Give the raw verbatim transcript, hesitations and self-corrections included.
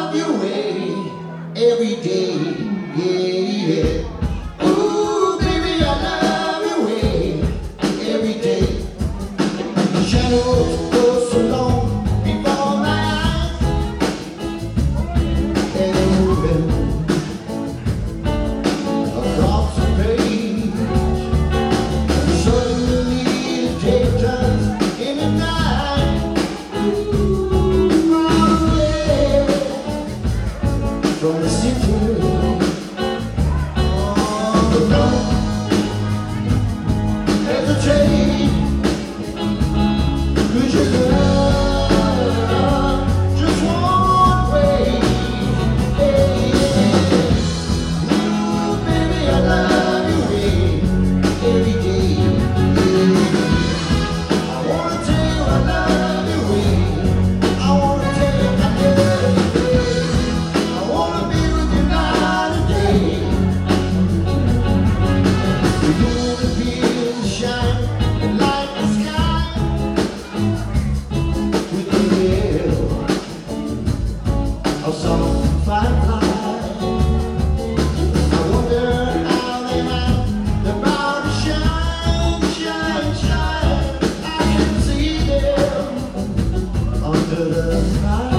love your way every day, yeah, yeah. Ooh, baby, I love your way every day. Shadows go so long before my eyes, and they're moving across the page. Suddenly the day turns into night. Far away from the city, on the road, there's a train. 'Cause your love just one way, yeah. Ooh, baby, I love your way every day, yeah. I wanna tell you I love your way. I wanna tell you I love your way. I wanna be with you night and day. The moon appears to shine and light the sky with the will of some firefly. I wonder how they have the power to shine, shine, shine. I can see them under the sky.